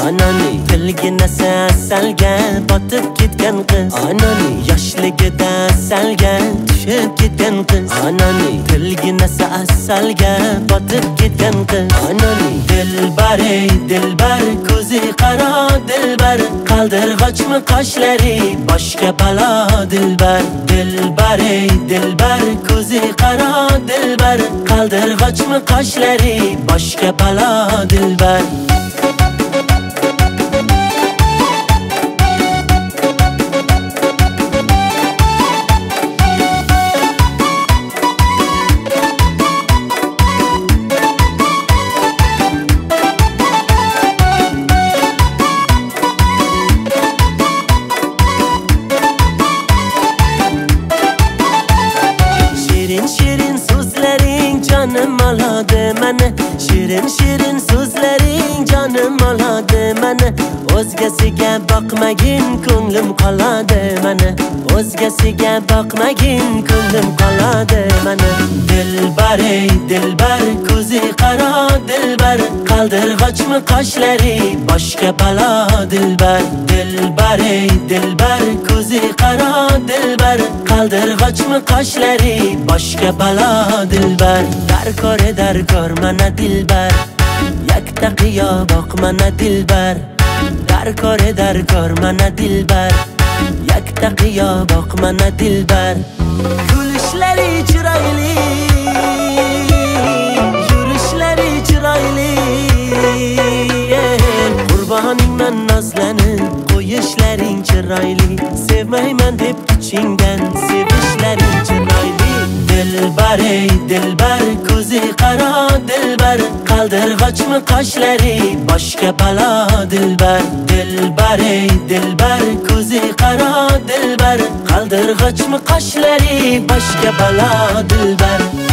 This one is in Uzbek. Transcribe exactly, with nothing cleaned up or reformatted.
Anani tilgina salga botib ketgan qiz. Anani yoshligida salga tushib ketgan qiz. Anani tilgina salga botib ketgan qiz. Anani dilbar ey dilbar ko'zi qaro dilbar qaldirg'ochmi qoshlari boshga balo dilbar. Dilbar ey dilbar ko'zi qaro dilbar qaldirg'ochmi qoshlari boshga balo dilbar. Canım aladı məni, şirin şirin sözlərin canım aladı məni. O'zgasiga boqmagin ko'nglim qoladi məni. O'zgasiga boqmagin ko'nglim qoladi məni. Dilbar ey dilbar ko'zi qaro dilbar qaldirg'ochmi qoshlari boshga balo dilbar. Dilbar ey dilbar ko'zi qaro dilbar qaldirg'ochmi qoshlari boshga balo dilbar. Darkor darkor mana dilbar yakta qiyo boq mana dilbar. Darkor darkor mana dilbar yakta qiyo boq mana dilbar. Kulishlari chiroyli yurishlari chiroyli qurboningman nozlanib qo'yishlaring chiroyli. Sevmayman deb ichingdan sevishlaring chiroyli. Dilbar ey dilbar ko'zi qaro dilbar qaldirg'ochmi qoshlari boshga balo dilbar. Dilbar ey dilbar ko'zi qaro dilbar qaldirg'ochmi qoshlari boshga balo dilbar.